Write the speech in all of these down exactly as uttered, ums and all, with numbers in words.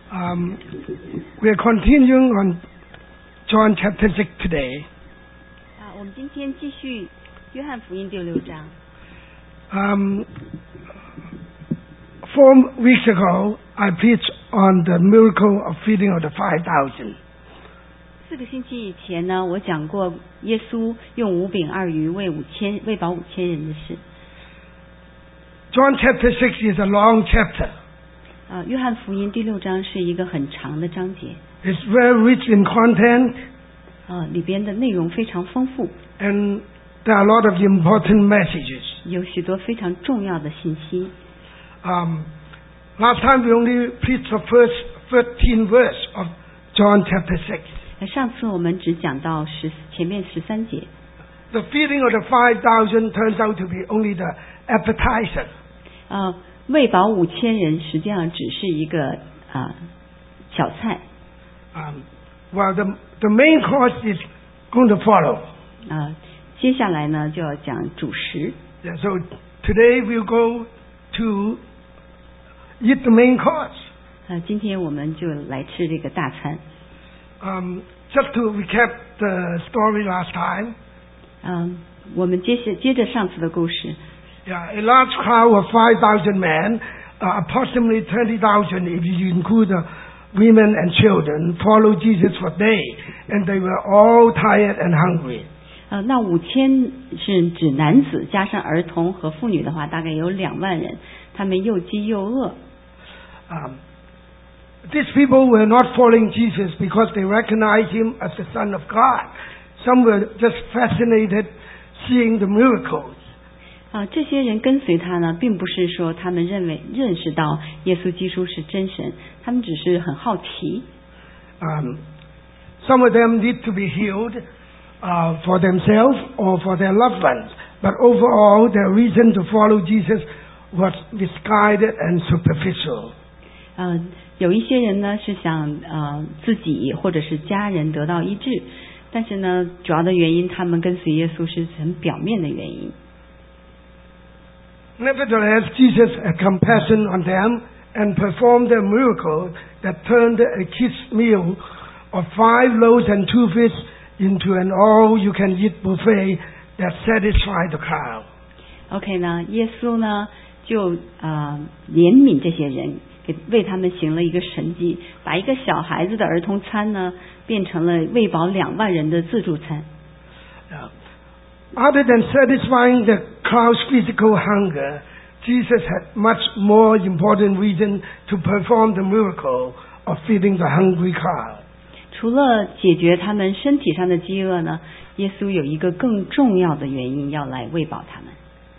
Um, we are continuing on John chapter six today. 啊，我们今天继续约翰福音第六章。 Um, four weeks ago, I preached on the miracle of feeding of the five thousand. 四个星期以前呢，我讲过耶稣用五饼二鱼喂五千喂饱五千人的事。 John chapter six is a long chapter. 啊，约翰福音第六章是一个很长的章节。 It's very rich in content. 啊，里边的内容非常丰富。 And there are a lot of important messages. 有许多非常重要的信息。 Um, last time we only preached the first thirteen verse of John chapter six. 上次我们只讲到十前面十三节。 The feeding of the five thousand turns out to be only the appetizer. 啊，喂饱五千人实际上只是一个啊小菜。 Um, well, the the main course is going to follow. 啊，接下来呢就要讲主食。 Yeah, so today we'll go to eat the main course. 啊，今天我们就来吃这个大餐。 Um, just to recap the story last time. 嗯，我们接着接着上次的故事。 Yeah, a large crowd of five thousand men, uh, approximately twenty thousand if you include the women and children, followed Jesus for days, and they were all tired and hungry. 呃，那五千是指男子加上儿童和妇女的话，大概有两万人，他们又饥又饿。 Um, these people were not following Jesus because they recognized him as the Son of God. Some were just fascinated seeing the miracles. 啊，这些人跟随他呢，并不是说他们认为认识到耶稣基督是真神，他们只是很好奇。 Um, some of them need to be healed uh, for themselves or for their loved ones, but overall their reason to follow Jesus was misguided and superficial. 呃，有一些人呢是想呃自己或者是家人得到医治，但是呢，主要的原因他们跟随耶稣是很表面的原因。 Nevertheless, Jesus had compassion on them and performed a miracle that turned a kid's meal of five loaves and two fish into an all-you-can-eat buffet that satisfied the crowd. OK 呢，耶稣呢就呃怜悯这些人，给为他们行了一个神迹，把一个小孩子的儿童餐呢变成了喂饱两万人的自助餐。 Yeah. Other than satisfying the crowd's physical hunger, Jesus had much more important reason to perform the miracle of feeding the hungry crowd. 除了解决他们身体上的饥饿呢，耶稣有一个更重要的原因要来喂饱他们。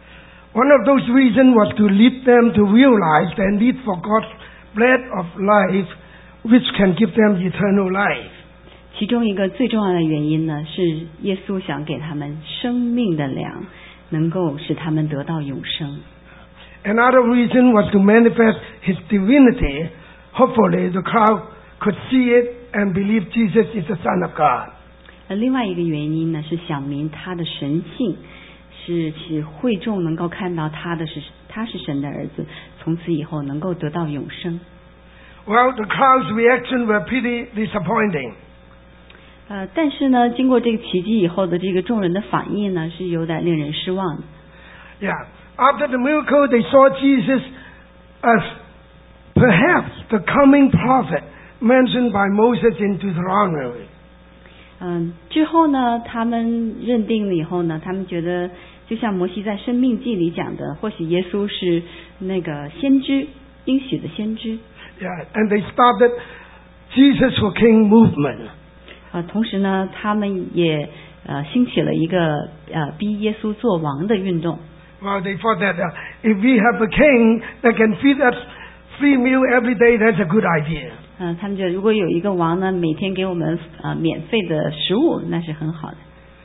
One of those reasons was to lead them to realize their need for God's bread of life, which can give them eternal life. 其中一个最重要的原因呢，是耶稣想给他们生命的粮，能够使他们得到永生。 Another reason was to manifest his divinity. Hopefully, the crowd could see it and believe Jesus is the Son of God. 而另外一个原因呢，是想明他的神性，是使会众能够看到他的是他是神的儿子，从此以后能够得到永生。 Well, the crowd's reaction were pretty disappointing. 呃，但是呢，经过这个奇迹以后的这个众人的反应呢，是有点令人失望的。 Yeah. After the miracle, they saw Jesus as perhaps the coming prophet mentioned by Moses in Deuteronomy. 嗯，之后呢，他们认定了以后呢，他们觉得就像摩西在申命记里讲的，或许耶稣是那个先知，应许的先知。 Yeah, and they started Jesus for King movement. 呃，同时呢，他们也呃兴起了一个呃逼耶稣做王的运动。 Well, they thought that uh, if we have a king that can feed us free meal every day, that's a good idea. 嗯、呃，他们觉得如果有一个王呢，每天给我们呃免费的食物，那是很好的。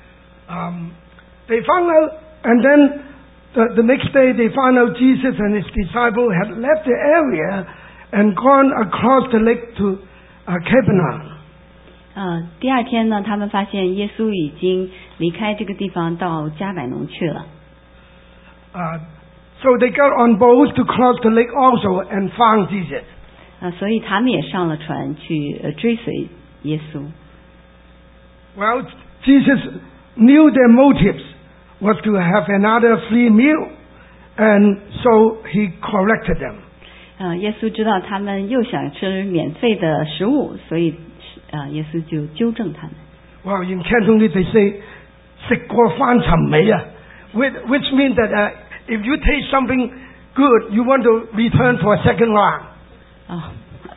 Um, they found out, and then the, the next day they found out Jesus and his disciple had left the area and gone across the lake to uh, Capernaum. 呃，第二天呢，他们发现耶稣已经离开这个地方到加百农去了。 Uh, so they got on boats to cross the lake also and found Jesus. 啊，所以他们也上了船去呃追随耶稣。 Well, Jesus knew their motives was to have another free meal, and so he corrected them. 啊，耶稣知道他们又想吃免费的食物，所以啊，耶稣就纠正他们。 Well, in Cantonese they say 食過翻尋味啊 which, which means that uh, if you taste something good, you want to return for a second round. 啊。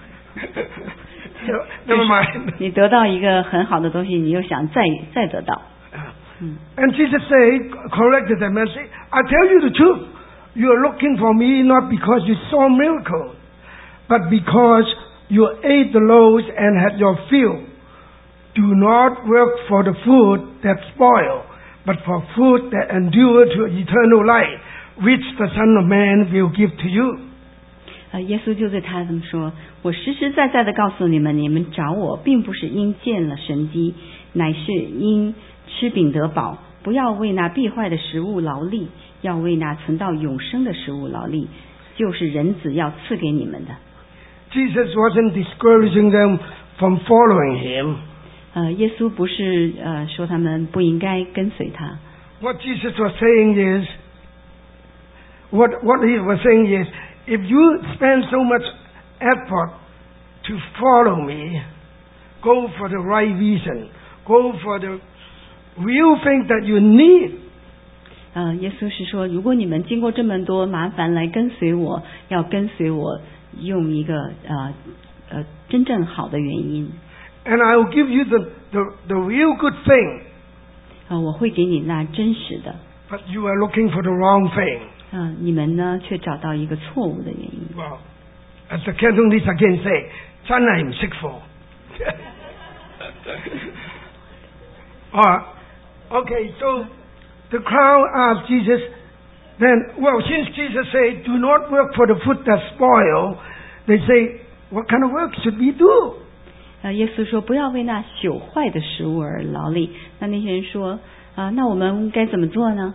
Never mind. 你得到一个很好的东西，你又想再再得到。嗯。 And Jesus said, corrected them and said, I tell you the truth. You are looking for me not because you saw miracles, but because you ate the loaves and had your fill. Do not work for the food that spoil, but for food that endure to eternal life, which the Son of Man will give to you. 啊，耶稣就对他们说：“我实实在在的告诉你们，你们找我，并不是因见了神迹，乃是因吃饼得饱。不要为那必坏的食物劳力，要为那存到永生的食物劳力，就是人子要赐给你们的。” Jesus wasn't discouraging them from following him. 呃，耶稣不是呃说他们不应该跟随他。 What Jesus was saying is, what what he was saying is, if you spend so much effort to follow me, go for the right reason, go for the real thing that you need. 呃，耶稣是说，如果你们经过这么多麻烦来跟随我，要跟随我，用一个呃呃真正好的原因。 And I will give you the the the real good thing. 啊、呃，我会给你那真实的。 But you are looking for the wrong thing. 啊、呃，你们呢却找到一个错误的原因。 Well, as the Cantonese again say, 真係唔識貨。啊 Okay, so the crowd asked Jesus, then, well, since Jesus said, do not work for the food that spoil, they say, what kind of work should we do? 呃，耶稣说不要为那朽坏的食物而劳力。那那些人说啊、呃，那我们该怎么做呢？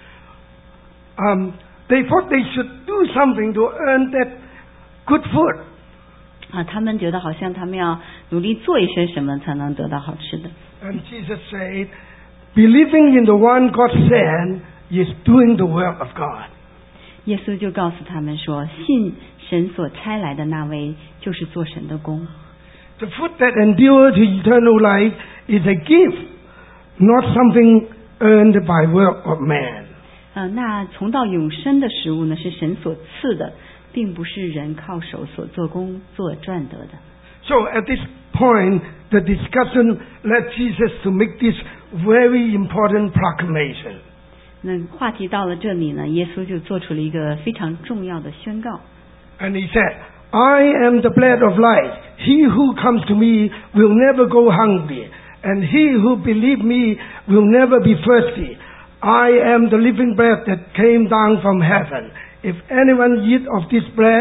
Um, they thought they should do something to earn that good food. 啊，他们觉得好像他们要努力做一些什么才能得到好吃的。 And Jesus said, believing in the one God sent is doing the work of God. 耶稣就告诉他们说，信神所差来的那位就是做神的工。 The food that endures to eternal life is a gift, not something earned by work of man. 呃，那从到永生的食物呢，是神所赐的，并不是人靠手所做工作赚得的。 So at this point, the discussion led Jesus to make this very important proclamation. 那话题到了这里呢，耶稣就做出了一个非常重要的宣告。 And he said, I am the bread of life. He who comes to me will never go hungry, and he who believes me will never be thirsty. I am the living bread that came down from heaven. If anyone eat of this bread,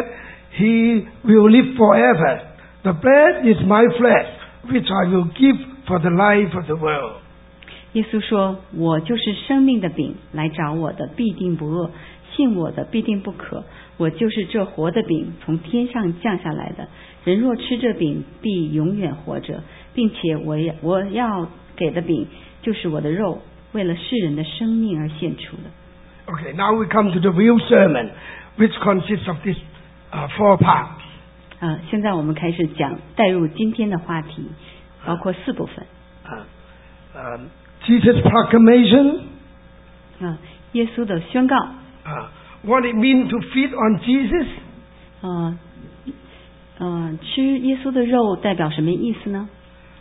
he will live forever. The bread is my flesh, which I will give for the life of the world. 耶稣说：“我就是生命的饼，来找我的必定不饿，信我的必定不渴。我就是这活的饼，从天上降下来的。人若吃这饼，必永远活着，并且我也我要给的饼，就是我的肉，为了世人的生命而献出的。” Okay, now we come to the real sermon, which consists of these uh, four parts. 啊，现在我们开始讲带入今天的话题，包括四部分。 Uh, um, Jesus' proclamation. 啊，耶稣的宣告。 Uh, what it means to feed on Jesus. 啊，呃，吃耶稣的肉代表什么意思呢？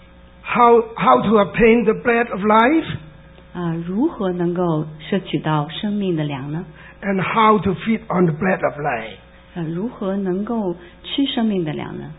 How how to obtain the bread of life. 啊，如何能够摄取到生命的粮呢？ And how to feed on the bread of life. 啊，如何能够吃生命的粮呢？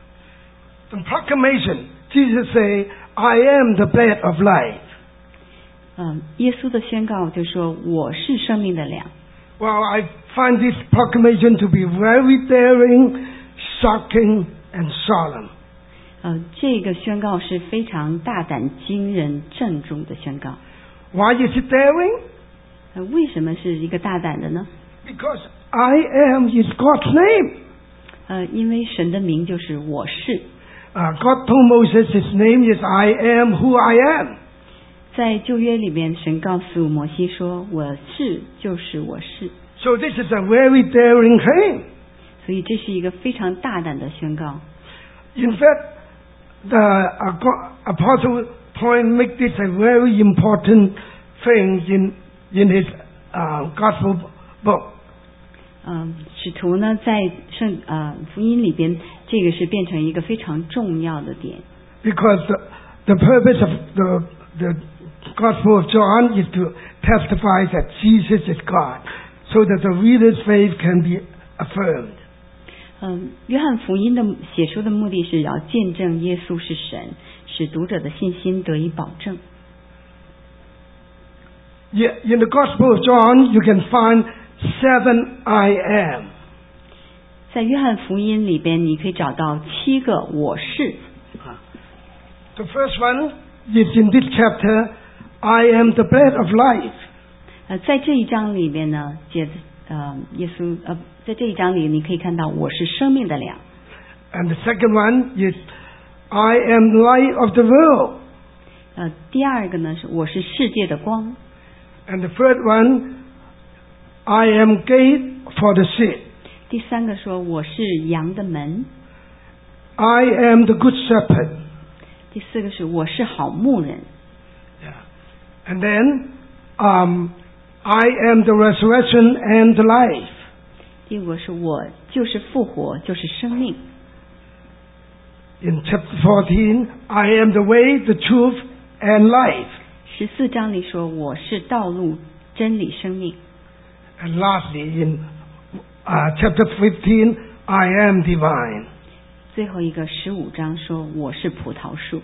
The proclamation, Jesus say, I am the bread of life. 嗯，耶稣的宣告就说我是生命的粮。 Well, I find this proclamation to be very daring, shocking, and solemn. 呃，这个宣告是非常大胆、惊人、郑重的宣告。 Why is it daring? 呃，为什么是一个大胆的呢？ Because I am is God's name. 呃，因为神的名就是我是。 Uh, God told Moses his name is I am who I am. 在旧约里面，神告诉摩西说：“我是，就是我是。” So this is a very daring claim. 所以这是一个非常大胆的宣告。 In fact, the uh, Apostle Paul make this a very important thing in in his uh, Gospel book. 嗯，使徒呢在圣呃福音里边，这个是变成一个非常重要的点。 Because the the purpose of the the Gospel of John is to testify that Jesus is God, so that the reader's faith can be affirmed. 嗯，约翰福音的写书的目的是要见证耶稣是神，使读者的信心得以保证。 Yeah, in the Gospel of John, you can find seven I am. 在约翰福音里边，你可以找到七个我是。 The first one is in this chapter. I am the bread of life. 呃，在这一章里边呢，接呃耶稣呃，在这一章里你可以看到我是生命的粮。 And the second one is I am light of the world. 呃，第二个呢是我是世界的光。 And the third one, I am gate for the sheep. 第三个说我是羊的门。 I am the good shepherd. 第四个是我是好牧人。 Yeah. And then, um, I am the resurrection and the life. 第五个是我就是复活，就是生命。 In chapter fourteen, I am the way, the truth, and life. 十四章里说我是道路、真理、生命。 And lastly, in uh, chapter fifteen, I am divine. 最后一个十五章说我是葡萄树。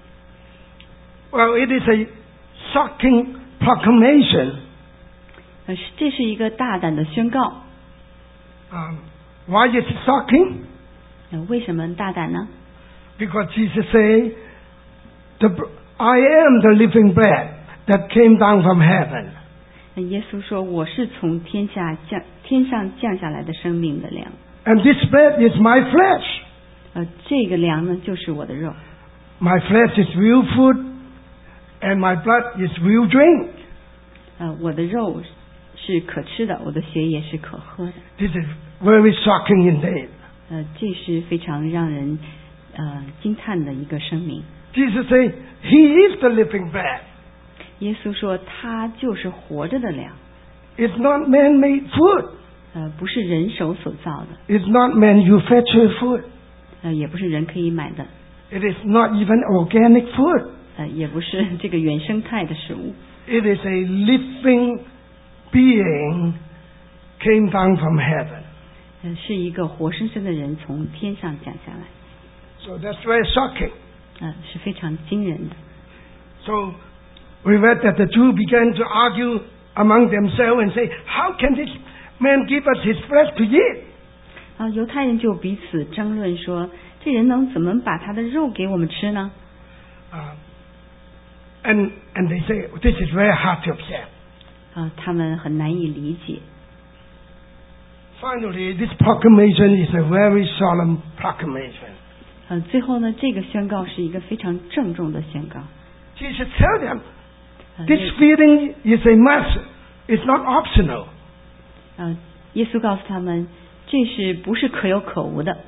Well, it is a shocking proclamation. 呃，这是一个大胆的宣告。 Um, why is it shocking? 呃，为什么大胆呢？ Because Jesus said, the, I am the living bread that came down from heaven. 耶稣说我是从天下降天上降下来的生命的粮。 And this bread is my flesh. 呃，这个粮呢就是我的肉。 My flesh is real food and my blood is real drink. 呃，我的肉是可吃的，我的血也是可喝的。 This is very shocking indeed. 呃，这是非常让人呃惊叹的一个声明。 Jesus said, He is the living bread. 耶稣说他就是活着的粮。 It's not man-made food. 呃，不是人手所造的。 It's not manufactured food. 呃，也不是人可以买的。 It is not even organic food. 呃，也不是这个原生态的食物。 It is a living being came down from heaven. 呃，是一个活生生的人从天上降下来。 So that's very shocking. 呃，是非常惊人的。 So we read that the Jews began to argue among themselves and say, how can this man give us his flesh to eat? 啊，犹太人就彼此争论说，这人能怎么把他的肉给我们吃呢？ Uh, and and they say, this is very hard to accept. 啊，他们很难以理解。 Finally, this proclamation is a very solemn proclamation. 呃，最后呢，这个宣告是一个非常郑重的宣告。 Jesus tell them, 呃 this 耶 feeding is a must. It's not optional. 呃，耶稣告诉他们，这是不是可有可无的？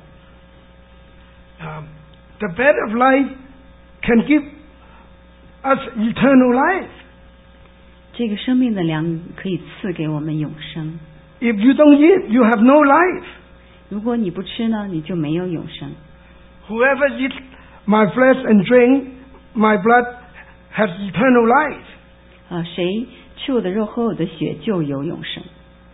Um, the bread of life can give us eternal life. 这个生命的粮可以赐给我们永生。 If you don't eat, you have no life. 如果你不吃呢，你就没有永生。 Whoever eats my flesh and drink my blood has eternal life. 啊，谁吃我的肉喝我的血就有永生。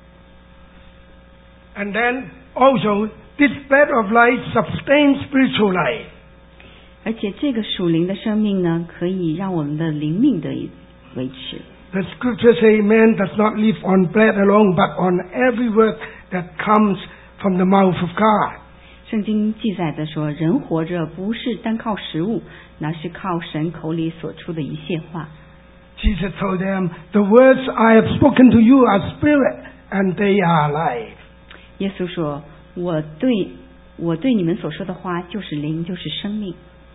And then also, this bread of life sustains spiritual life. 而且这个属灵的生命呢，可以让我们的灵命得以维持。 The scriptures say man does not live on bread alone, but on every word that comes from the mouth of God. 圣经记载的说，人活着不是单靠食物，那是靠神口里所出的一切话。 Jesus told them, the words I have spoken to you are spirit and they are life. 耶稣说：“我对我对你们所说的话就是灵，就是生命。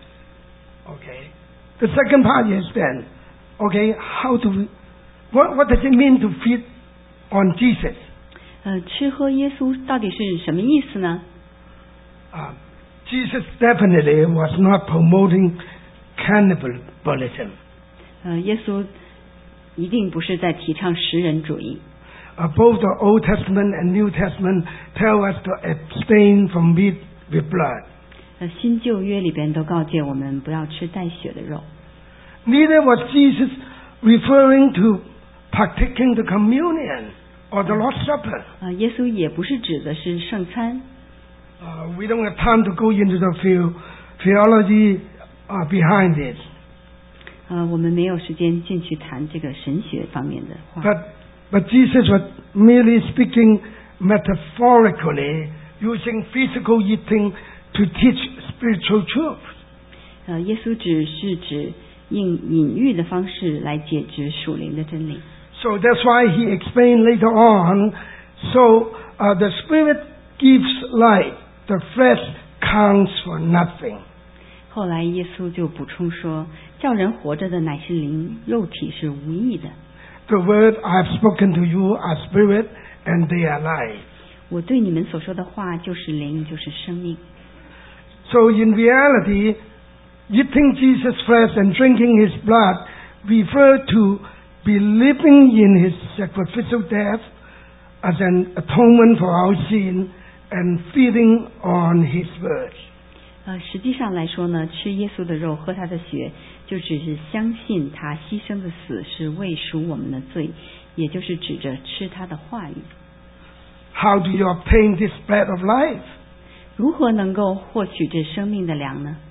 Okay. The second part is then, okay, how do we, what, what does it mean to feed on Jesus? 呃，吃喝耶稣到底是什么意思呢？ Uh, Jesus definitely was not promoting cannibalism. 呃，耶稣一定不是在提倡食人主义。 Uh, both the Old Testament and New Testament tell us to abstain from meat with blood. 呃，新旧约里边都告诫我们不要吃带血的肉。 Neither was Jesus referring to partaking the communion or the Lord's Supper. 啊、耶稣也不是指的是圣餐。 Uh, we don't have time to go into the theo- theology uh, behind it. 呃，我们没有时间进去谈这个神学方面的话。 But, but Jesus was merely speaking metaphorically, using physical eating to teach spiritual truth. 呃，耶稣只是指用隐喻的方式来解决属灵的真理。 So that's why he explained later on, so uh, the Spirit gives life, the flesh counts for nothing. 后来耶稣就补充说，叫人活着的乃是灵，肉体是无益的。 The word I have spoken to you are spirit and they are life. 我对你们所说的话就是灵，就是生命。 So in reality, eating Jesus' flesh and drinking his blood refer to believing in his sacrificial death as an atonement for our sin and feeding on his word. 呃，实际上来说呢，吃耶稣的肉，喝他的血，就只是相信他牺牲的死是为赎我们的罪，也就是指着吃他的话语。 How do you obtain this bread of life? 如何能够获取这生命的粮呢？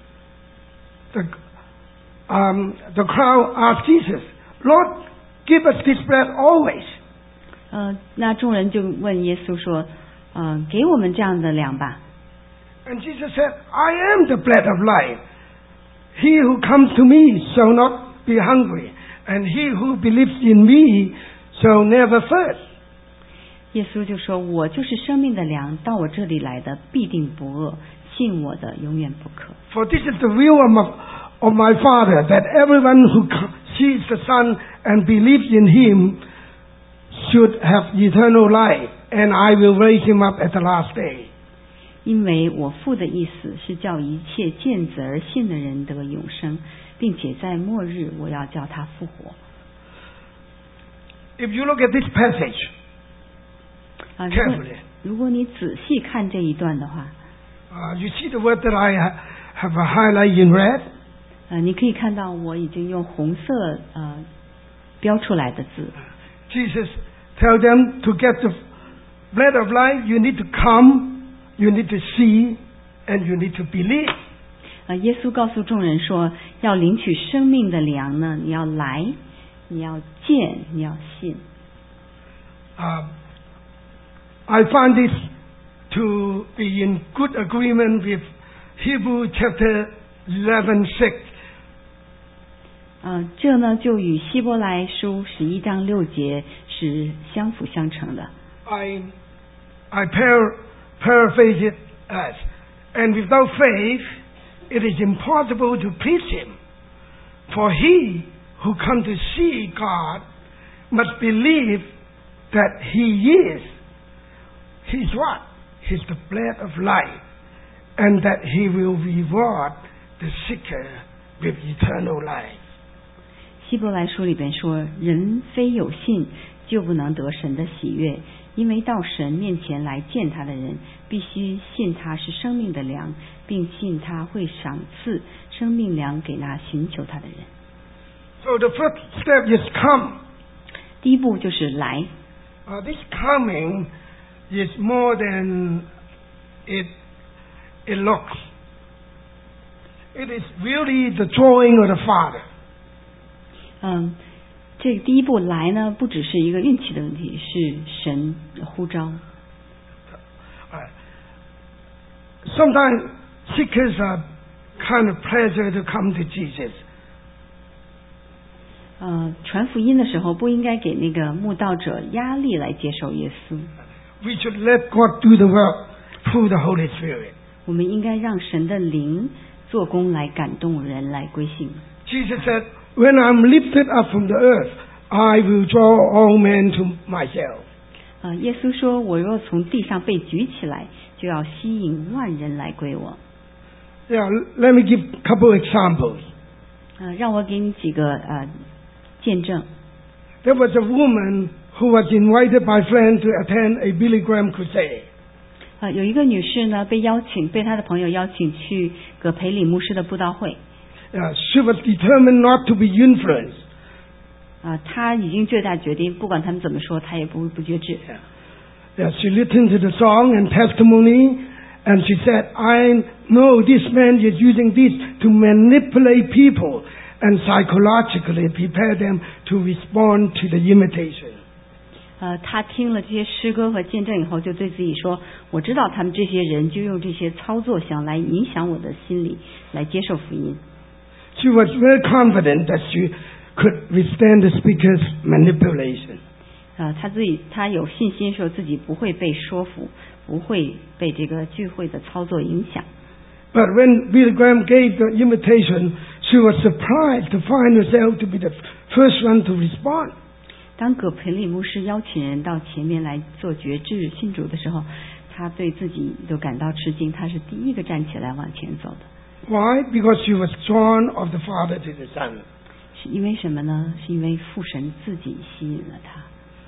The, um, the crowd asked Jesus, Lord, give us this bread always. 呃，那众人就问耶稣说：“呃，给我们这样的粮吧。” And Jesus said, I am the bread of life. He who comes to me shall not be hungry, and he who believes in me shall never thirst. 耶稣就说：“我就是生命的粮，到我这里来的必定不饿，信我的永远不渴。 For this is the will of, of my Father, that everyone who sees the Son and believes in him should have eternal life, and I will raise him up at the last day. 因为我父的意思是叫一切见子而信的人得永生，并且在末日我要叫他复活。” If you look at this passage 啊，如果 carefully, 如果你仔细看这一段的话， uh, you see the word that I ha- have a highlight in red. 呃，你可以看到我已经用红色呃标出来的字。 Jesus tell them to get the bread of life, you need to come, you need to see, and you need to believe. 啊，耶稣告诉众人说，要领取生命的粮呢，你要来，你要见，你要信。 Uh, I find this to be in good agreement with Hebrew chapter eleven six. 啊，这呢就与希伯来书十一章六节是相辅相成的。 I, I par- paraphrase it as, and without faith, it is impossible to please him. For he who comes to see God must believe that he is. He's what? He's the bread of life, and that he will reward the seeker with eternal life. 希伯来书里边说，人非有信就不能得神的喜悦，因为到神面前来见他的人，必须信他是生命的粮，并信他会赏赐生命粮给那寻求他的人。 So the first step is come. 第一步就是来。 Uh, this coming is more than it, it looks. It is really the drawing of the Father. 嗯，这个第一步来呢，不只是一个运气的问题，是神的呼召。 Uh, sometimes seekers are kind of pressure to come to Jesus. 呃，传福音的时候不应该给那个慕道者压力来接受耶稣。 We should let God do the work through the Holy Spirit. 我们应该让神的灵做工来感动人来归信。 Jesus said, "When I'm lifted up from the earth, I will draw all men to myself." 呃，耶稣说：“我若从地上被举起来，就要吸引万人来归我。” Yeah, let me give a couple examples. 呃，让我给你几个呃见证。 There was a woman who was invited by friends to attend a Billy Graham crusade. 呃，有一个女士呢，被邀请，被她的朋友邀请去葛培理牧师的布道会。 Yeah, she was determined not to be influenced. 啊、呃，她已经最大决定，不管他们怎么说，她也不不决志。 Yeah, she listened to the song and testimony, and she said, "I know this man is using this to manipulate people and psychologically prepare them to respond to the invitation." 呃，她听了这些诗歌和见证以后，就对自己说：“我知道他们这些人就用这些操作想来影响我的心理，来接受福音。” She was very confident that she could withstand the speaker's manipulation. 呃，她自己她有信心说自己不会被说服，不会被这个聚会的操作影响。 But when Billy Graham gave the invitation, she was surprised to find herself to be the first one to respond. 当葛培理牧师邀请人到前面来做决志信主的时候，她对自己都感到吃惊，她是第一个站起来往前走的。 Why? Because she was drawn of the Father to the Son. 是因为什么呢？是因为父神自己吸引了她。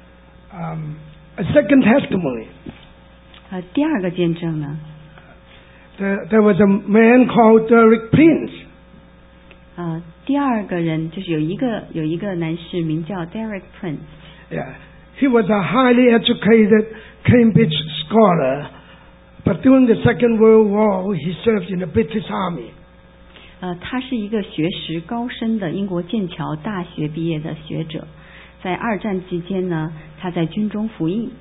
Um, a second testimony. 呃，第二个见证呢？ There, there was a man called Derek Prince. 呃，第二个人就是有一个有一个男士名叫 Derek Prince。 Yeah, he was a highly educated Cambridge scholar, but during the Second World War, he served in the British Army. 呃，他是一个学识高深的英国剑桥大学毕业的学者，在二战期间呢，他在军中服役。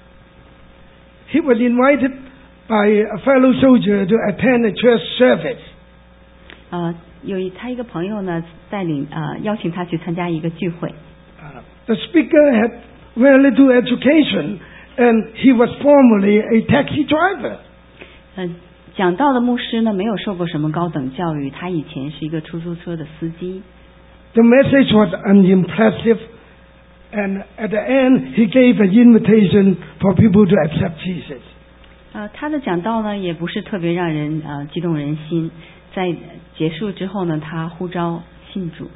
He was invited by a fellow soldier to attend a church service. 呃，有一他一个朋友呢，带领呃邀请他去参加一个聚会。 Uh, the speaker had very little education, and he was formerly a taxi driver. 嗯、讲道的牧师呢，没有受过什么高等教育，他以前是一个出租车的司机。 The message was unimpressive, and at the end, he gave an invitation for people to accept Jesus. 呃，他的讲道呢，也不是特别让人呃激动人心。在结束之后呢，他呼召信主。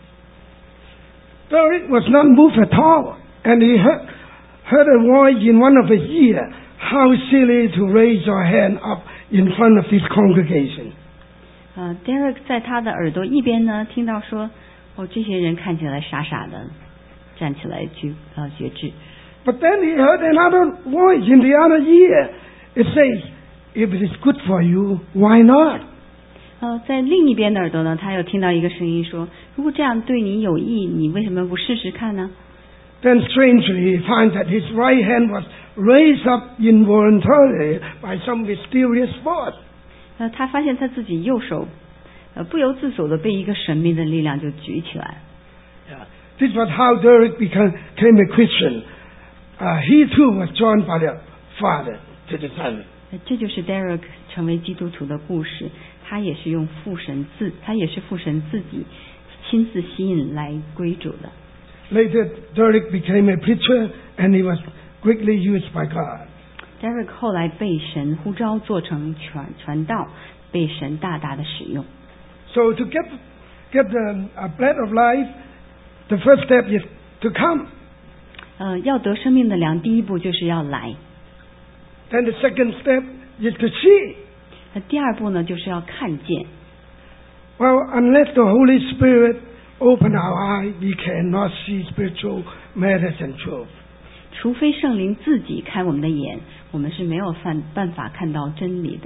Derek was not moved at all, and he heard, heard a voice in one of his ears. How silly to raise your hand up in front of this congregation. 呃 ，Derek 在他的耳朵一边呢，听到说，哦，这些人看起来傻傻的，站起来去呃决志。 But then he heard another voice in the other ear. It says, "If it is good for you, why not?" 呃，在另一边的耳朵呢，他又听到一个声音说：“如果这样对你有益，你为什么不试试看呢？” Then strangely he finds that his right hand was raised up involuntarily by some mysterious force. 呃，他发现他自己右手，呃，不由自主的被一个神秘的力量就举起来。 Yeah. This was how Derek became, became a Christian. Uh, he too was drawn by the Father to the Son. 呃这就是 Derek 成为基督徒的故事。他也是用父神自，他也是父神自己亲自吸引来归主的。 Later, Derek became a preacher, and he was greatly used by God. Derek 后来被神呼召做成传传道，被神大大的使用。 So to get get the uh, bread of life, the first step is to come. 呃，要得生命的粮，第一步就是要来。 Then the second step is to see. 那第二步呢，就是要看见。 Well, unless the Holy Spirit open our eye, we cannot see spiritual matters and truth. 除非圣灵自己开我们的眼，我们是没有办办法看到真理的。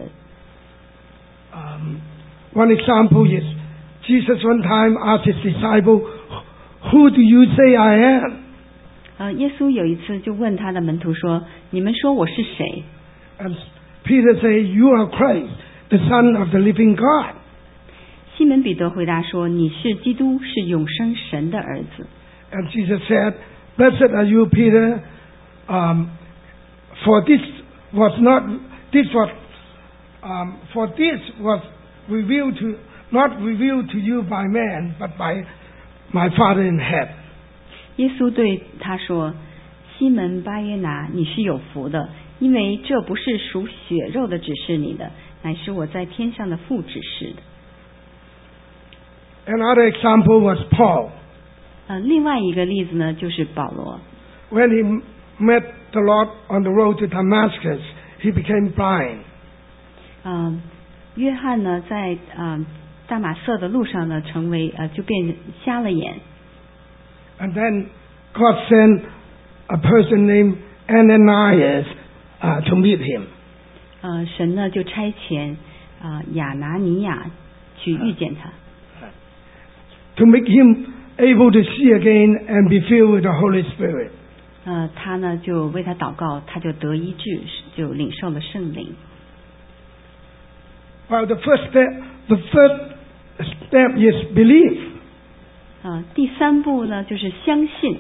Um, one example is Jesus one time asked his disciple, "Who do you say I am?" 呃，耶稣有一次就问他的门徒说：“你们说我是谁？” And Peter said, "You are Christ, the Son of the living God." 西门彼得回答说：“你是基督，是永生神的儿子。” And Jesus said, "Blessed are you, Peter, um, for this was not this was um, for this was revealed to not revealed to you by man, but by my Father in heaven. 耶稣对他说：“西门巴约拿，你是有福的，因为这不是属血肉的指示你的，乃是我在天上的父指示的。” Another example was Paul. 呃，另外一个例子呢，就是保罗。 When he met the Lord on the road to Damascus, he became blind. 嗯，约翰呢，在嗯大马色的路上呢，成为呃就变瞎了眼。 And then God sent a person named Ananias uh, to meet him. 呃，神呢就差遣啊、呃、亚拿尼亚去遇见他。 To make him able to see again and be filled with the Holy Spirit. 呃，他呢就为他祷告，他就得医治，就领受了圣灵。 Well, the first step, the first step is belief. 啊、呃，第三步呢就是相信。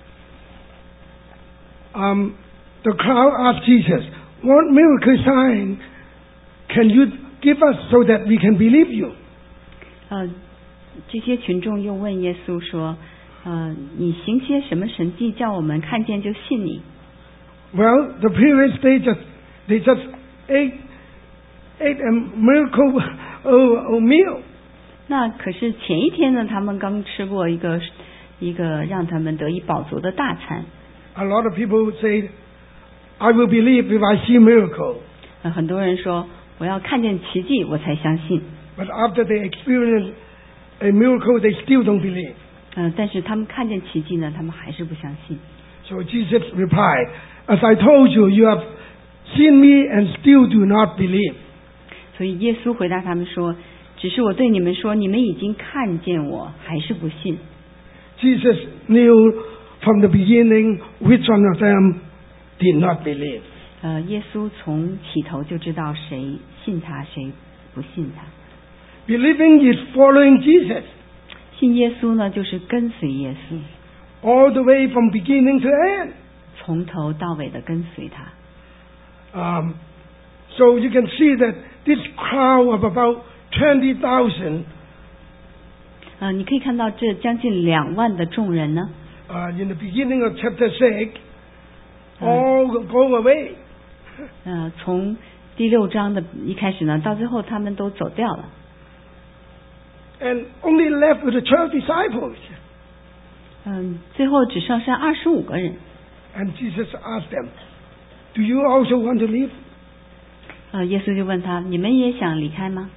Um, the crowd asked Jesus, "What miracle sign can you give us so that we can believe you?" 呃。这些群众又问耶稣说：“呃，你行些什么神迹，叫我们看见就信你？” Well, the previous day just they just ate ate a miracle oh, meal. 那可是前一天呢，他们刚吃过一个一个让他们得以饱足的大餐。 A lot of people say, "I will believe if I see miracle." 呃，很多人说我要看见奇迹我才相信。 But after they experience a miracle, they still don't believe. 呃，但是他们看见奇迹呢，他们还是不相信。 So Jesus replied, "As I told you, you have seen me and still do not believe." 所以耶稣回答他们说：“只是我对你们说，你们已经看见我，还是不信。” Jesus knew from the beginning which one of them did not believe. 呃，耶稣从起头就知道谁信他，谁不信他。 Believing is following Jesus. 信耶稣呢，就是跟随耶稣。 All the way from beginning to end. 从头到尾的跟随他。 Um, so you can see that this crowd of about twenty thousand. 呃，你可以看到这将近两万的众人呢。 Uh, in the beginning of chapter six, all go away. 呃，从第六章的一开始呢，到最后他们都走掉了。 And only left with the twelve disciples. 嗯，最后只剩下二十五个人。 And Jesus asked them, "Do you also want to leave?" 呃，耶稣就问他：“你们也想离开吗？”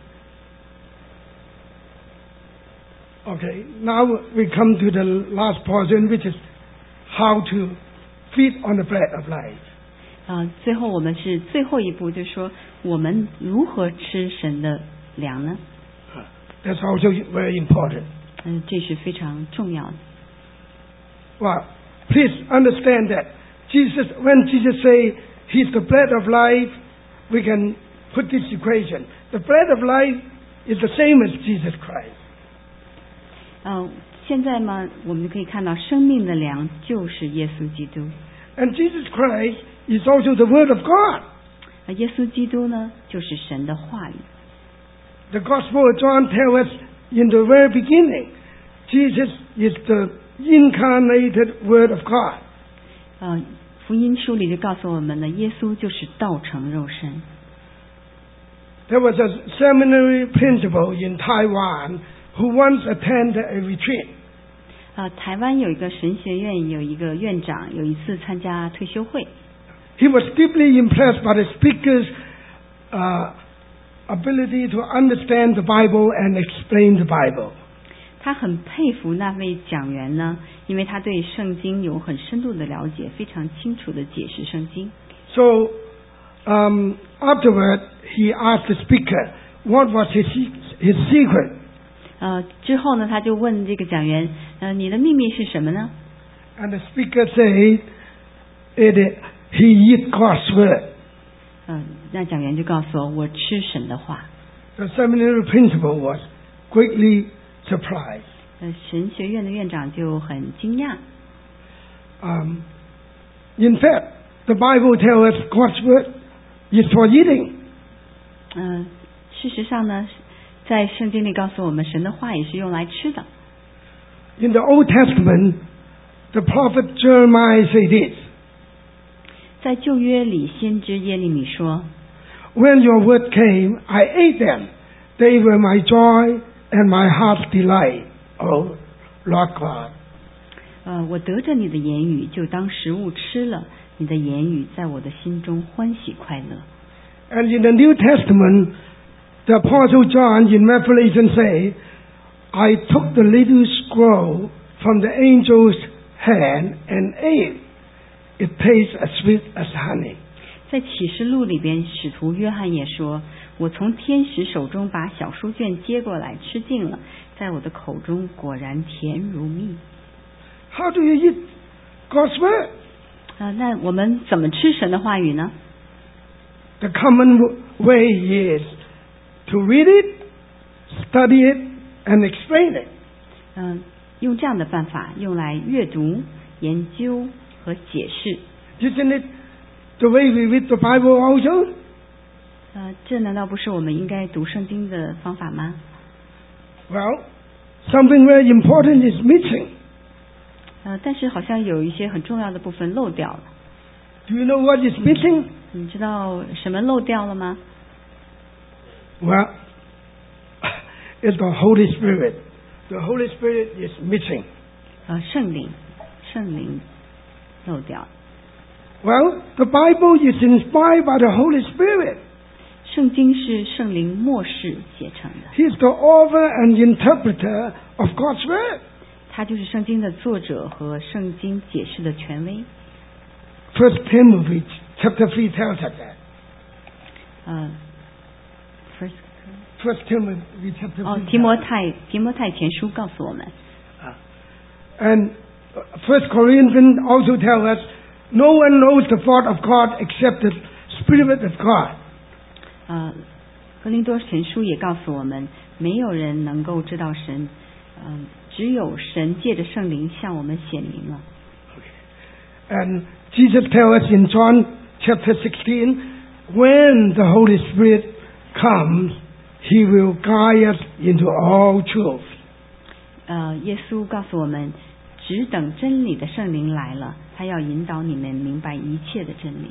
Okay, now we come to the last portion, which is how to feed on the bread of life. 啊，最后我们是最后一步，就是说我们如何吃神的粮呢？ That's also very important. 嗯，这是非常重要的。 Well, please understand that Jesus, when Jesus say He's the bread of life, we can put this equation. The bread of life is the same as Jesus Christ. 嗯，现在嘛，我们可以看到生命的粮就是耶稣基督。 And Jesus Christ is also the Word of God. 啊，耶稣基督呢，就是神的话语。 The Gospel of John tells us in the very beginning, Jesus is the incarnated Word of God. 啊，福音书里就告诉我们呢，耶稣就是道成肉身。 There was a seminary principal in Taiwan who once attended a retreat. 啊，台湾有一个神学院有一个院长，有一次参加退休会。 He was deeply impressed by the speaker's uh, ability to understand the Bible and explain the Bible. 他很佩服那位讲员呢，因为他对圣经有很深度的了解，非常清楚的解释圣经。 So um, afterward, he asked the speaker, what was his his secret? 呃，之后呢，他就问这个讲员，呃，你的秘密是什么呢？ And the speaker said, it, he eat God's word. 嗯，那讲员就告诉我，我吃神的话。 The seminary principal was greatly surprised. 呃，神学院的院长就很惊讶。 Um, in fact, the Bible tells us God's word is for eating. 嗯、呃，事实上呢，在圣经里告诉我们，神的话也是用来吃的。 In the Old Testament, the prophet Jeremiah said this. 在旧约里，先知耶利米说 When your word came, I ate them. They were my joy and my heart's delight, O Lord God. 呃，我得着你的言语，就当食物吃了。你的言语在我的心中欢喜快乐。 And in the New Testament, the Apostle John in Revelation say, I took the little scroll from the angel's hand and ate. It tastes as sweet as honey. 在启示录里边，使徒约翰也说，我从天使手中把小书卷接过来吃尽了，在我的口中果然甜如蜜。 How do you eat God's word? 啊、呃，那我们怎么吃神的话语呢？ The common way is to read it, study it, and explain it. 嗯、呃，用这样的办法，用来阅读、研究和解释。 Isn't it the way we read the Bible also? 呃，这难道不是我们应该读圣经的方法吗？ Well, something very important is missing. 呃，但是好像有一些很重要的部分漏掉了。 Do you know what is missing? 你知道什么漏掉了吗？ Well, it's the Holy Spirit. The Holy Spirit is missing. 呃，圣灵，圣灵漏掉了。 Well, the Bible is inspired by the Holy Spirit. 圣经是圣灵默示写成的。 He's the author and interpreter of God's word. 他就是圣经的作者和圣经解释的权威。 First Timothy chapter three tells us that. 呃 ，First First Timothy chapter three. 哦，提摩太提摩太前书告诉我们。 And First Corinthians also tells us, no one knows the thought of God except the Spirit of God. 呃，哥林多前书也告诉我们，没有人能够知道神，嗯、呃，只有神借着圣灵向我们显明了。 And Jesus tells us in John chapter sixteen, when the Holy Spirit comes, He will guide us into all truth. 呃，耶稣告诉我们，只等真理的圣灵来了，他要引导你们明白一切的真理。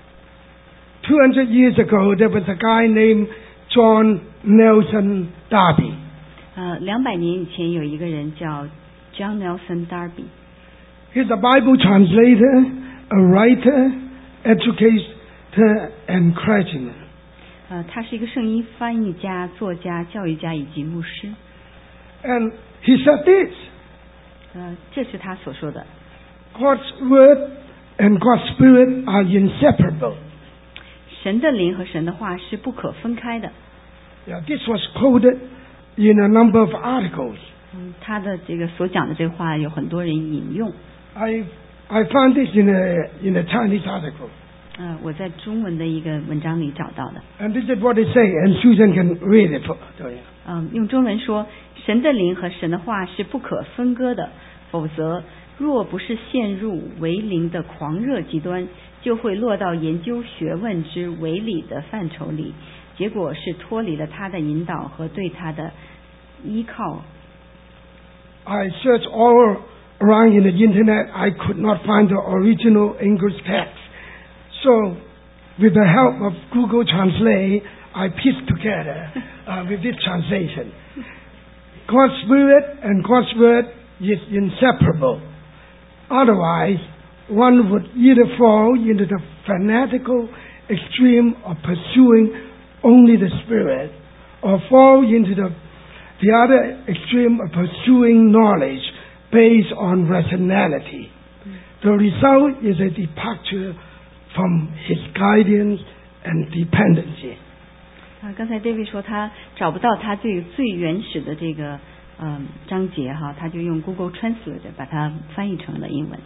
Two hundred years ago, there was a guy named John Nelson Darby. 呃，两百年以前有一个人叫 John Nelson Darby。 He's a Bible translator, a writer, educator, and clergyman. 呃，他是一个圣经翻译家、作家、教育家以及牧师。 And he said this. 呃，这是他所说的。 God's word and God's spirit are inseparable. 神的灵和神的话是不可分开的。 Yeah, this was quoted in a number of articles. 嗯，他的这个所讲的这话有很多人引用。 I I found this in a in a Chinese article. 呃，我在中文的一个文章里找到的。 And this is what they say, and Susan can read it for you. 嗯，用中文说，神的灵和神的话是不可分割的，否则若不是陷入唯灵的狂热极端，就会落到研究学问之唯理的范畴里，结果是脱离了他的引导和对他的依靠。 I searched all around in the internet. I could not find the original English text. So, with the help of Google Translate, I pieced together uh, with this translation. God's Spirit and God's Word is inseparable. Otherwise, one would either fall into the fanatical extreme of pursuing only the Spirit, or fall into the, the other extreme of pursuing knowledge based on rationality. The result is a departure from His guidance and dependency. 啊，刚才 David 说他找不到他最最原始的这个嗯章节哈，他就用 Google Translate 把它翻译成了英文。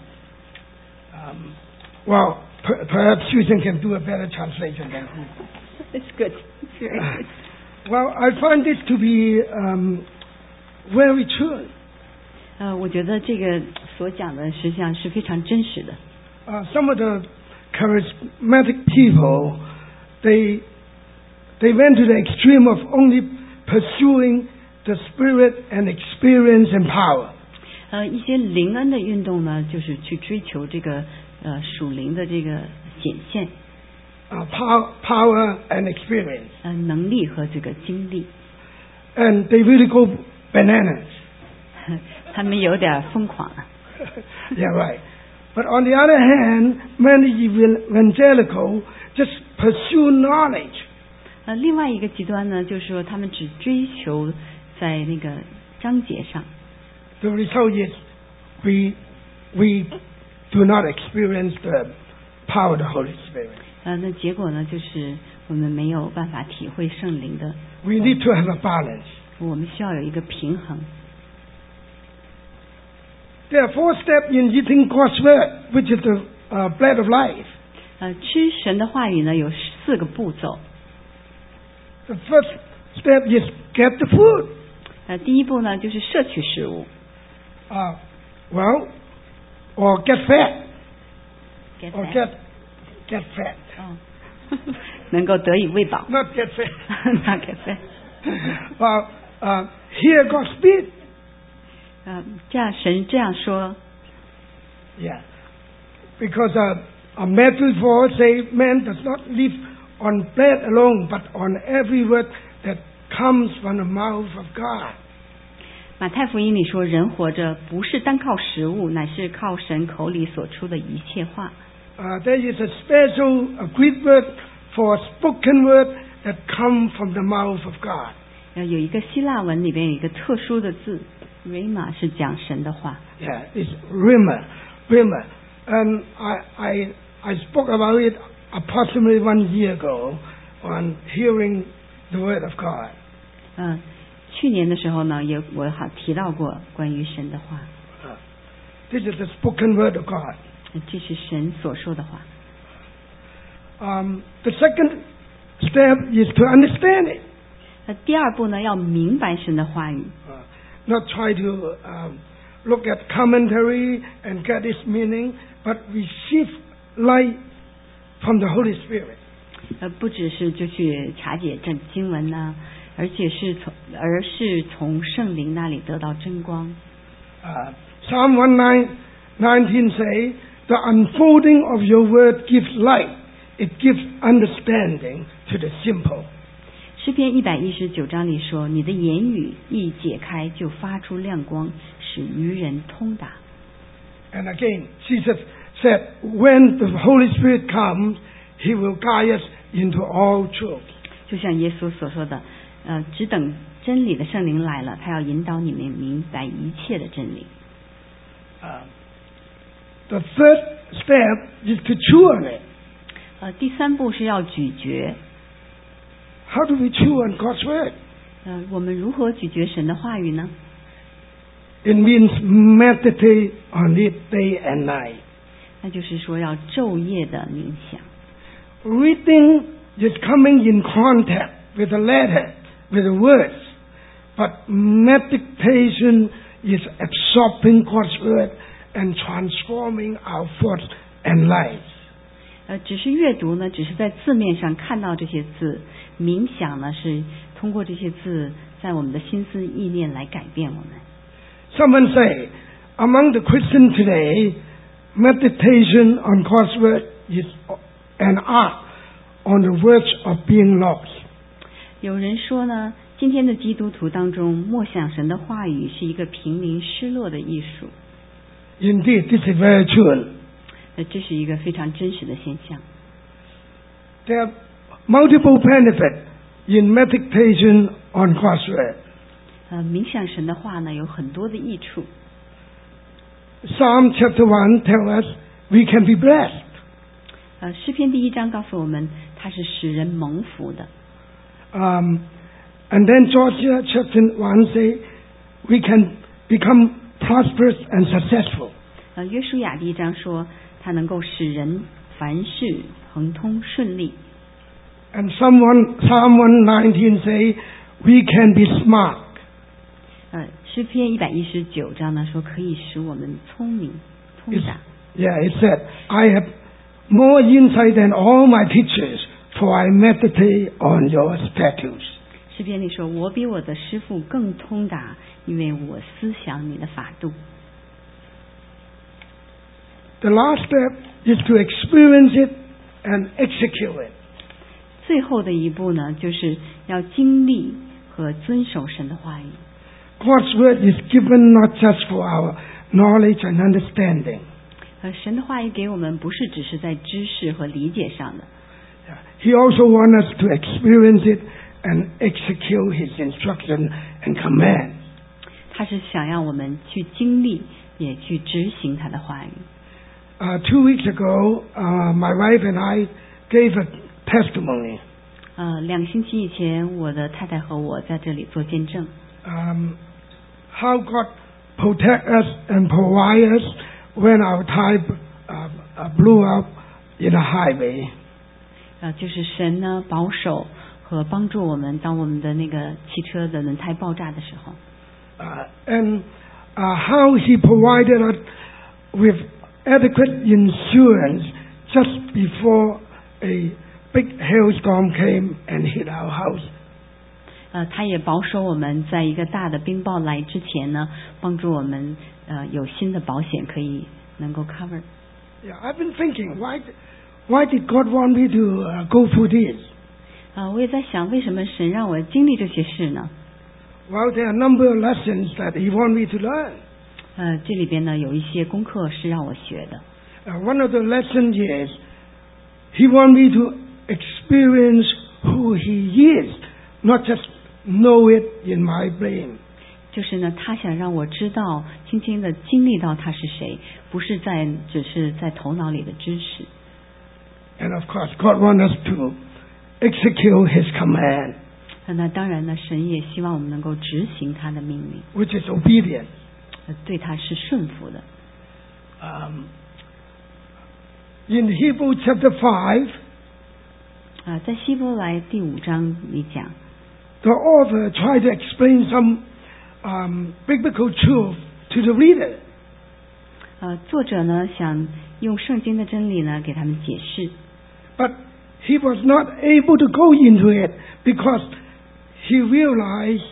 Um, well, per, perhaps Susan can do a better translation than me. It's good. It's very good. Well, I find this to be um, very true. 呃，我觉得这个所讲的实际上是非常真实的。 Uh, some of the charismatic people they they went to the extreme of only pursuing the spirit and experience and power. 呃，一些灵恩的运动呢，就是去追求这个呃属灵的这个显现。 Uh, power, power and experience. 呃，能力和这个经历。 And they really go bananas. 他们有点疯狂了。 Yeah, right. But on the other hand, many evangelical just pursue knowledge. 呃，另外一个极端呢，就是说他们只追求在那个章节上。 The result is we we do not experience the power of the Holy Spirit. 呃，那结果呢，就是我们没有办法体会圣灵的。 We need to have a balance. 我们需要有一个平衡。 There are four steps in eating God's word, which is the uh, bread of life. 呃，吃神的话语呢，有四个步骤。 The first step is get the food. 呃，第一步呢，就是摄取食物。 Uh, well, or get fat. Get or fat. get get fat. 哦，能够得以喂饱。 Not get fat. Not get fat. Well, uh, hear God speak. 呃，这样神这样说。 Yeah. Because uh, uh, Matthew four say man does not live on bread alone, but on every word that comes from the mouth of God. 马太福音里说，人活着不是单靠食物，乃是靠神口里所出的一切话。 Uh, there is a special a Greek word for spoken word that come from the mouth of God. 呃，有一个希腊文里边有一个特殊的字 ，rhema 是讲神的话。 Yeah, it's rhema, rhema. And I, I, I spoke about it approximately one year ago on hearing the word of God. 嗯，去年的时候呢，也我好提到过关于神的话。 Uh, this is the spoken word of God. 这是神所说的话。 Um, the second step is to understand it. 那第二步呢，要明白神的话语。 Uh, not try to um, look at commentary and get its meaning, but receive light from the Holy Spirit. 呃，不只是就去查解这经文呐、而且是从而是从圣灵那里得到真光。 Uh, Psalm one nineteen say, the unfolding of your word gives light. It gives understanding to the simple. 诗篇一百一十九章里说，你的言语一解开，就发出亮光，使愚人通达。 And again, Jesus said, when the Holy Spirit comes, He will guide us into all truth. 就像耶稣所说的，呃，只等真理的圣灵来了，他要引导你们明白一切的真理。 Uh, the third step is to chew on it. 呃，第三步是要咀嚼。 How do we chew on God's word? 呃，我们如何咀嚼神的话语呢？ It means meditate on it day and night. 那就是说要昼夜的冥想。 Reading is coming in contact with the letter, with the words, but meditation is absorbing God's word and transforming our thoughts and lives. 呃，只是阅读呢，只是在字面上看到这些字；冥想呢，是通过这些字，在我们的心思意念来改变我们。 Someone say, among the Christians today, meditation on God's word is an art on the verge of being lost. 有人说呢，今天的基督徒当中，默想神的话语是一个濒临失落的艺术。 Indeed, this is very true. 呃，这是一个非常真实的现象。 There are multiple benefits in meditation on God's word. 呃，冥想神的话呢，有很多的益处。 Psalm chapter one tells us we can be blessed. 呃，诗篇第一章告诉我们，它是使人蒙福的。 Um, and then Georgia chapter one say we can become prosperous and successful. 呃，约书亚第一章说，它能够使人凡事亨通顺利。 And someone, Psalm one nineteen say we can be smart. 呃，诗篇一百一十九章呢说，可以使我们聪明通达。 Yeah, it said, I have more insight than all my teachers, for I meditate on your statutes. 诗篇里说，我比我的师父更通达，因为我思想你的法度。 The last step is to experience it and execute it. 最后的一步呢，就是要经历和遵守神的话语。 God's word is given not just for our knowledge and understanding. 呃，神的话语给我们不是只是在知识和理解上的。 He also wants us to experience it and execute His instruction and command. 他是想让我们去经历，也去执行他的话语。 Uh, two weeks ago, uh, my wife and I gave a testimony. 呃，两个星期以前，我的太太和我在这里做见证。 Um, how God protect us and provide us when our tire uh, uh, blew up in a highway. 呃，就是神呢保守和帮助我们，当我们的那个汽车的轮胎爆炸的时候。 Uh, and uh, how He provided us with adequate insurance just before a big hailstorm came and hit our house. 呃，他也保守我们在一个大的冰雹来之前呢，帮助我们呃有新的保险可以能够 cover。 Yeah, I've been thinking, why, why did God want me to uh, go through this? 啊、呃，我也在想，为什么神让我经历这些事呢？ Well, there are a number of lessons that He wants me to learn. 呃，这里边呢有一些功课是让我学的。 Uh, one of the lessons is He wants me to experience who He is, not just know it in my brain. 就是呢，他想让我知道，轻轻的经历到他是谁，不是在只是在头脑里的知识。 And of course, God wants us to execute His command, 那当然呢，神也希望我们能够执行他的命令， which is obedience. 呃对他是顺服的。 Um, in Hebrews chapter five, 啊、在希伯来第五章里讲， the author tried to explain some um, biblical truth to the reader. 呃，作者呢想用圣经的真理呢给他们解释， But he was not able to go into it because he realized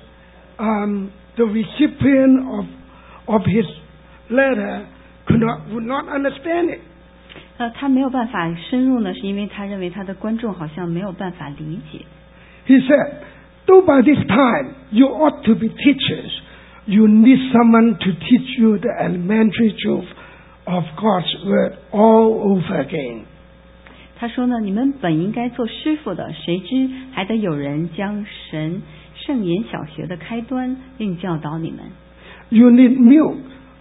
um, the recipient of, of his letter could not, would not understand it. 呃，他没有办法深入呢，是因为他认为他的观众好像没有办法理解。 He said, though by this time you ought to be teachers, you need someone to teach you the elementary truth of God's word all over again. 他说呢，你们本应该做师傅的，谁知还得有人将神圣言小学的开端另教导你们。 You need milk,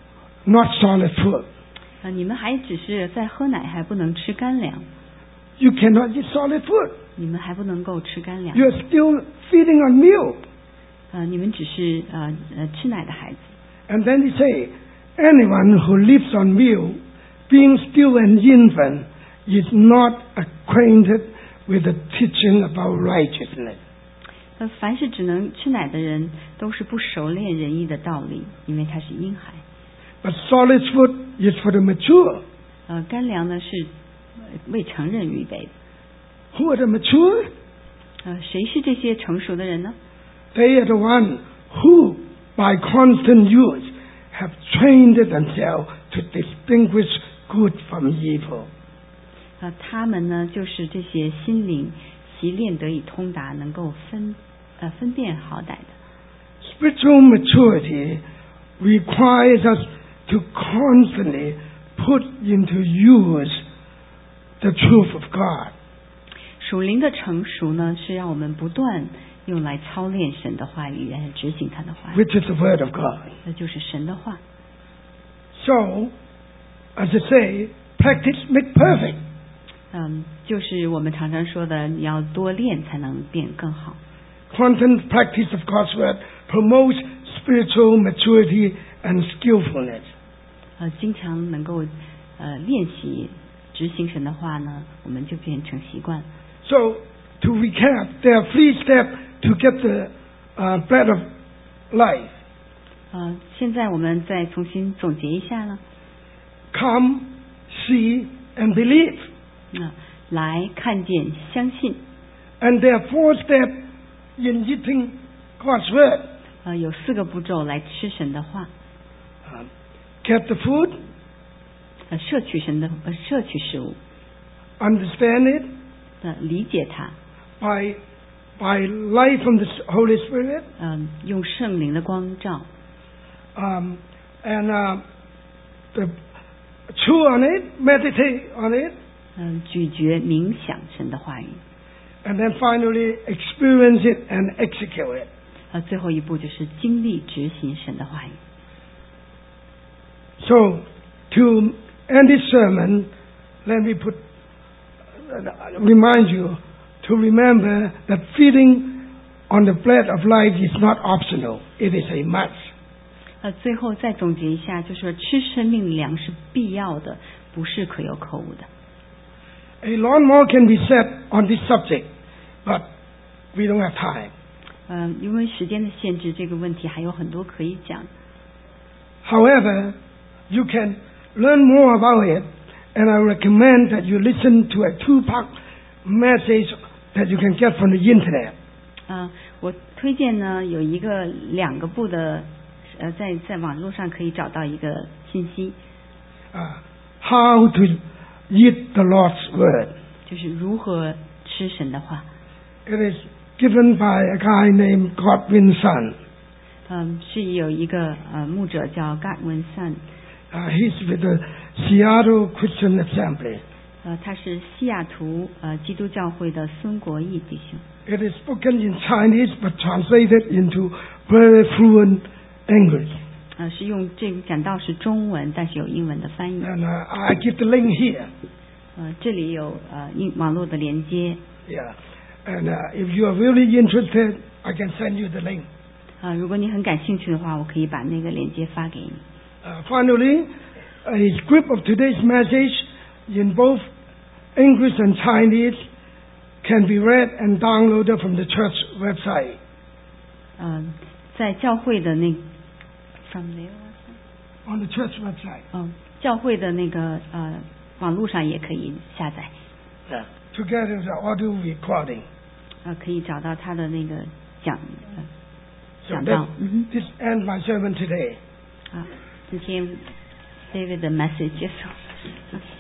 not solid food. 呃，你们还只是在喝奶，还不能吃干粮， You cannot eat solid food. 你们还不能够吃干粮。 You are still feeding on milk. 呃，你们只是呃呃吃奶的孩子。 And then he say, anyone who lives on milk, being still an infant, is not acquainted with the teaching about righteousness. 呃，凡是只能吃奶的人，都是不熟练仁义的道理，因为他是婴孩。 But solid food is for the mature. 呃，干粮呢是为成人预备的。 Who are the mature? 呃，谁是这些成熟的人呢？ They are the one who, by constant use, have trained themselves to distinguish good from evil. 呃，他们呢就是这些心灵习练得以通达，能够分呃分辨好歹的。 Spiritual maturity requires us to constantly put into use the truth of God. 属灵的成熟呢，是让我们不断用来操练神的话语，来执行他的话语， which is the word of God. 那就是神的话。 So, as I say, practice make perfect. 嗯，就是我们常常说的，你要多练才能变更好。 Constant practice of God's word promotes spiritual maturity and skillfulness. 呃，经常能够呃练习执行神的话呢，我们就变成习惯。 So, to recap, there are three steps to get the uh, bread of life. 呃，现在我们再重新总结一下呢。 Come, see, and believe. 那、来看见、相信。 And there are four steps in eating God's word. 呃，有四个步骤来吃神的话。 Um, get the food. 呃，摄取神的呃摄取食物。 Understand it. 呃，理解它。 By by light from the Holy Spirit. 嗯、呃，用圣灵的光照。 Um, and uh, the, chew on it, meditate on it. 嗯、呃，咀嚼冥想神的话语。 And then finally experience it and execute it. 呃，最后一步就是经历执行神的话语。 So, to end this sermon, let me put uh, remind you to remember that feeding on the bread of life is not optional; it is a must. 呃，最后再总结一下，就是说吃生命粮是必要的，不是可有可无的。 A lot more can be said on this subject, but we don't have time. 嗯、呃，因为时间的限制，这个问题还有很多可以讲。 However, you can learn more about it, and I recommend that you listen to a two-part message that you can get from the internet. 啊、呃，我推荐呢有一个两个部的，呃，在在网络上可以找到一个信息。 Uh, how to eat the Lord's word. 就是如何吃神的话。 It is given by a guy named Godwin Sun. 嗯，是有一个呃牧者叫 Godwin Sun。 Uh, he's with the Seattle Christian Assembly. 呃，他是西雅图呃基督教会的孙国义弟兄。 It is spoken in Chinese but translated into very fluent English. 呃，是用这个讲道是中文，但是有英文的翻译。 And uh, I give the link here. 呃，这里有呃英网络的连接。 Yeah. And uh, if you are really interested, I can send you the link. 啊、呃，如果你很感兴趣的话，我可以把那个连接发给你。 Uh, finally, a script of today's message in both English and Chinese can be read and downloaded from the church website. 嗯、呃，在教会的那 from there on the church website. 嗯，教会的那个呃网络上也可以下载。 Yeah. Together with the audio recording. 呃，可以找到他的那个讲呃 So 讲道。 this, 嗯 this ends my sermon today. 哼。好，今天 David 的 message 结束。